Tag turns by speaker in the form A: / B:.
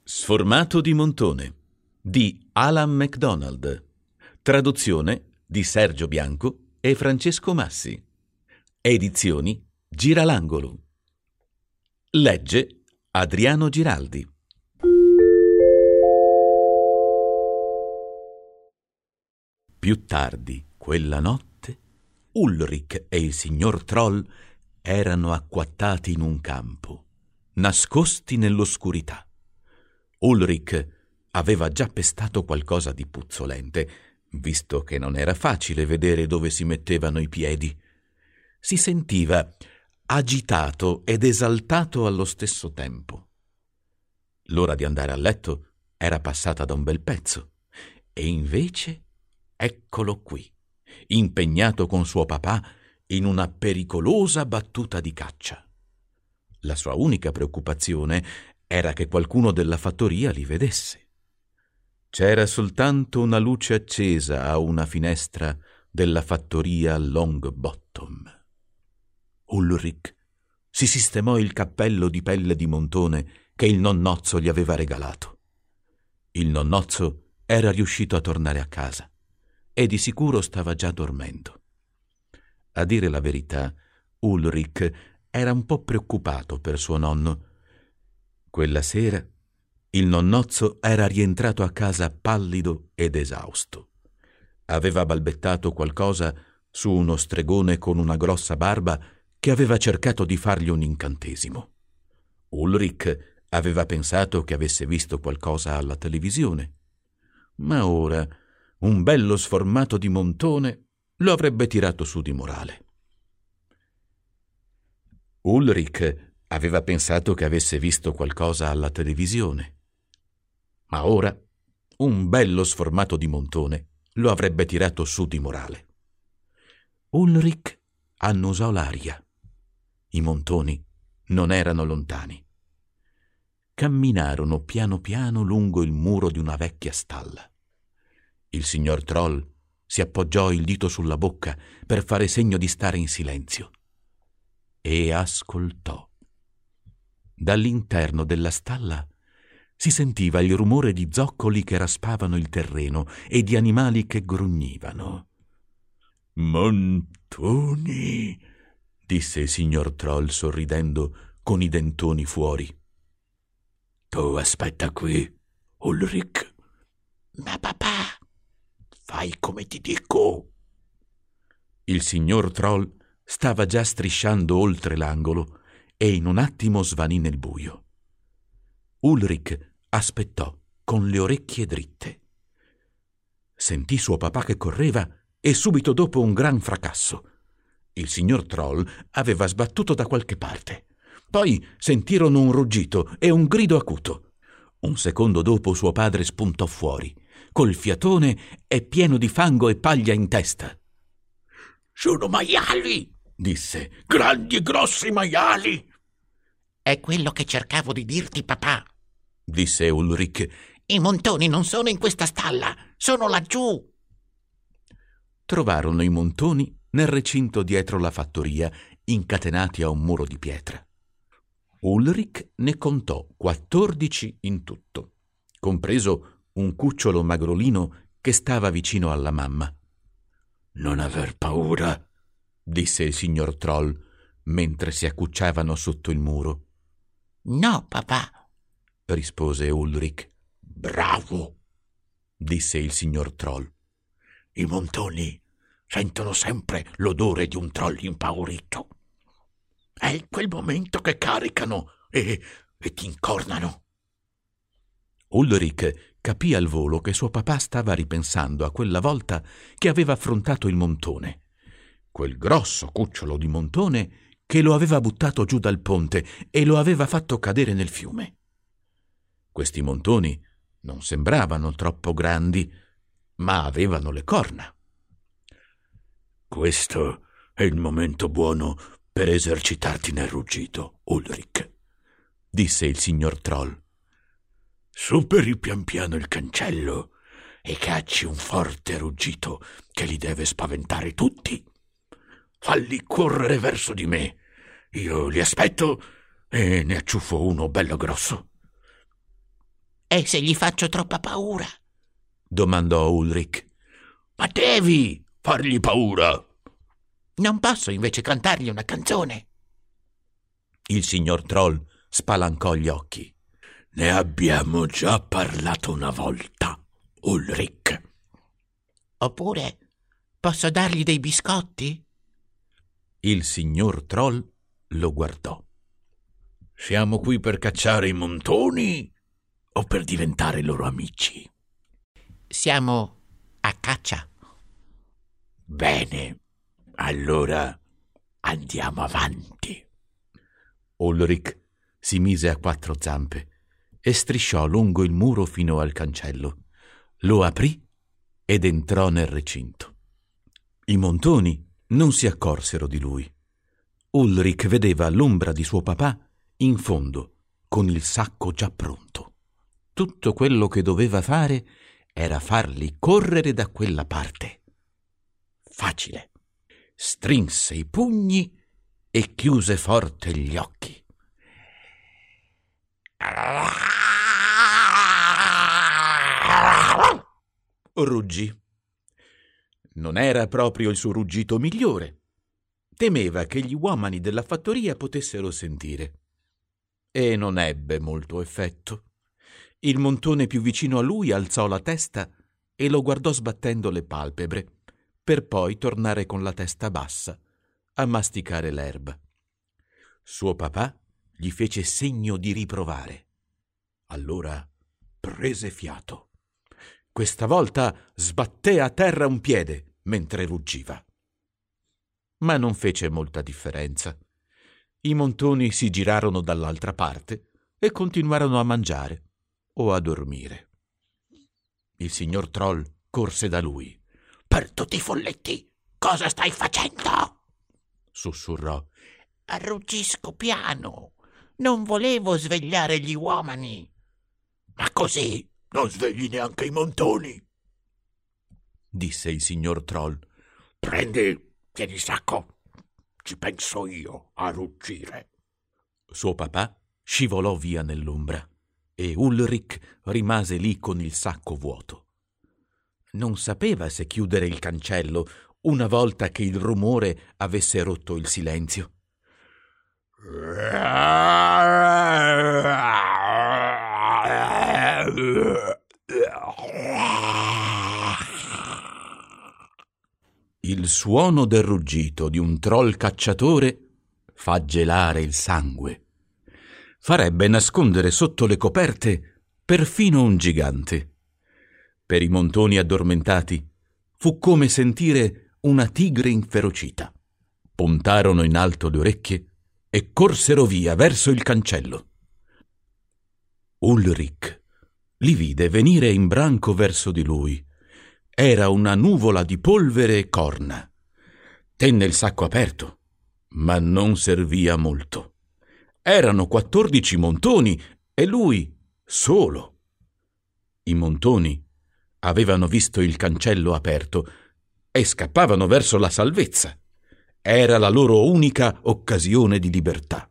A: Sformato di Montone di Alan MacDonald. Traduzione di Sergio Bianco e Francesco Massi. Edizioni Giralangolo. Legge Adriano Giraldi. Più tardi quella notte Ulrich e il signor Troll erano acquattati in un campo, nascosti nell'oscurità. Ulrich aveva già pestato qualcosa di puzzolente, visto che non era facile vedere dove si mettevano i piedi. Si sentiva agitato ed esaltato allo stesso tempo. L'ora di andare a letto era passata da un bel pezzo, e invece eccolo qui, impegnato con suo papà in una pericolosa battuta di caccia. La sua unica preoccupazione era che qualcuno della fattoria li vedesse. C'era soltanto una luce accesa a una finestra della fattoria Longbottom. Ulrich si sistemò il cappello di pelle di montone che il nonnozzo gli aveva regalato. Il nonnozzo era riuscito a tornare a casa e di sicuro stava già dormendo. A dire la verità, Ulrich era un po' preoccupato per suo nonno. Quella sera il nonnozzo era rientrato a casa pallido ed esausto. Aveva balbettato qualcosa su uno stregone con una grossa barba che aveva cercato di fargli un incantesimo. Ulrich aveva pensato che avesse visto qualcosa alla televisione, ma ora un bello sformato di montone lo avrebbe tirato su di morale. Ulrich aveva pensato che avesse visto qualcosa alla televisione, ma ora un bello sformato di montone lo avrebbe tirato su di morale. Ulrich annusò l'aria. I montoni non erano lontani. Camminarono piano piano lungo il muro di una vecchia stalla. Il signor Troll si appoggiò il dito sulla bocca per fare segno di stare in silenzio e ascoltò. Dall'interno della stalla si sentiva il rumore di zoccoli che raspavano il terreno e di animali che grugnivano. «Montoni», disse il signor Troll sorridendo con i dentoni fuori. «Tu aspetta qui, Ulrich». «Ma papà, fai come ti dico». Il signor Troll stava già strisciando oltre l'angolo e in un attimo svanì nel buio. Ulrich aspettò con le orecchie dritte. Sentì suo papà che correva e subito dopo un gran fracasso. Il signor Troll aveva sbattuto da qualche parte. Poi sentirono un ruggito e un grido acuto. Un secondo dopo suo padre spuntò fuori, col fiatone e pieno di fango e paglia in testa. «Sono maiali», disse, «grandi e grossi maiali».
B: «È quello che cercavo di dirti, papà»,
A: disse Ulrich.
B: «I montoni non sono in questa stalla, sono laggiù».
A: Trovarono i montoni nel recinto dietro la fattoria, incatenati a un muro di pietra. Ulrich ne contò 14 in tutto, compreso un cucciolo magrolino che stava vicino alla mamma. «Non aver paura», disse il signor Troll, mentre si accucciavano sotto il muro.
B: «No, papà»,
A: rispose Ulrich.
C: «Bravo»,
A: disse il signor Troll.
C: «I montoni sentono sempre l'odore di un troll impaurito. È in quel momento che caricano e ti incornano».
A: Ulrich capì al volo che suo papà stava ripensando a quella volta che aveva affrontato il montone, quel grosso cucciolo di montone che lo aveva buttato giù dal ponte e lo aveva fatto cadere nel fiume. Questi montoni non sembravano troppo grandi, ma avevano le corna.
C: «Questo è il momento buono per esercitarti nel ruggito, Ulrich»,
A: disse il signor Troll.
C: «Superi pian piano il cancello e cacci un forte ruggito che li deve spaventare tutti. Falli correre verso di me. Io li aspetto e ne acciuffo uno bello grosso».
B: E se gli faccio troppa paura?
A: Domandò Ulrich.
C: Ma devi fargli paura.
B: Non posso invece cantargli una canzone?
A: Il signor Troll spalancò gli occhi.
C: Ne abbiamo già parlato una volta, Ulrich.
B: Oppure posso dargli dei biscotti?
A: Il signor Troll lo guardò.
C: Siamo qui per cacciare i montoni o per diventare loro amici?
B: Siamo a caccia.
C: Bene, allora andiamo avanti.
A: Ulrich si mise a quattro zampe e strisciò lungo il muro fino al cancello. Lo aprì ed entrò nel recinto. I montoni non si accorsero di lui. Ulrich vedeva l'ombra di suo papà in fondo, con il sacco già pronto. Tutto quello che doveva fare era farli correre da quella parte. Facile. Strinse i pugni e chiuse forte gli occhi. Ruggì. Non era proprio il suo ruggito migliore. Temeva che gli uomini della fattoria potessero sentire. E non ebbe molto effetto. Il montone più vicino a lui alzò la testa e lo guardò sbattendo le palpebre, per poi tornare con la testa bassa a masticare l'erba. Suo papà gli fece segno di riprovare. Allora prese fiato. Questa volta sbatté a terra un piede mentre ruggiva. Ma non fece molta differenza. I montoni si girarono dall'altra parte e continuarono a mangiare o a dormire. Il signor Troll corse da lui.
B: Per tutti i folletti, cosa stai facendo?
A: Sussurrò.
B: Ruggisco piano. Non volevo svegliare gli uomini.
C: Ma così non svegli neanche i montoni,
A: disse il signor Troll.
C: Tieni il sacco. Ci penso io a ruggire.
A: Suo papà scivolò via nell'ombra e Ulrich rimase lì con il sacco vuoto. Non sapeva se chiudere il cancello una volta che il rumore avesse rotto il silenzio. Il suono del ruggito di un troll cacciatore fa gelare il sangue. Farebbe nascondere sotto le coperte perfino un gigante. Per i montoni addormentati fu come sentire una tigre inferocita. Puntarono in alto le orecchie e corsero via verso il cancello. Ulrich li vide venire in branco verso di lui. Era una nuvola di polvere e corna. Tenne il sacco aperto, ma non servia molto. Erano 14 montoni e lui solo. I montoni avevano visto il cancello aperto e scappavano verso la salvezza. Era la loro unica occasione di libertà.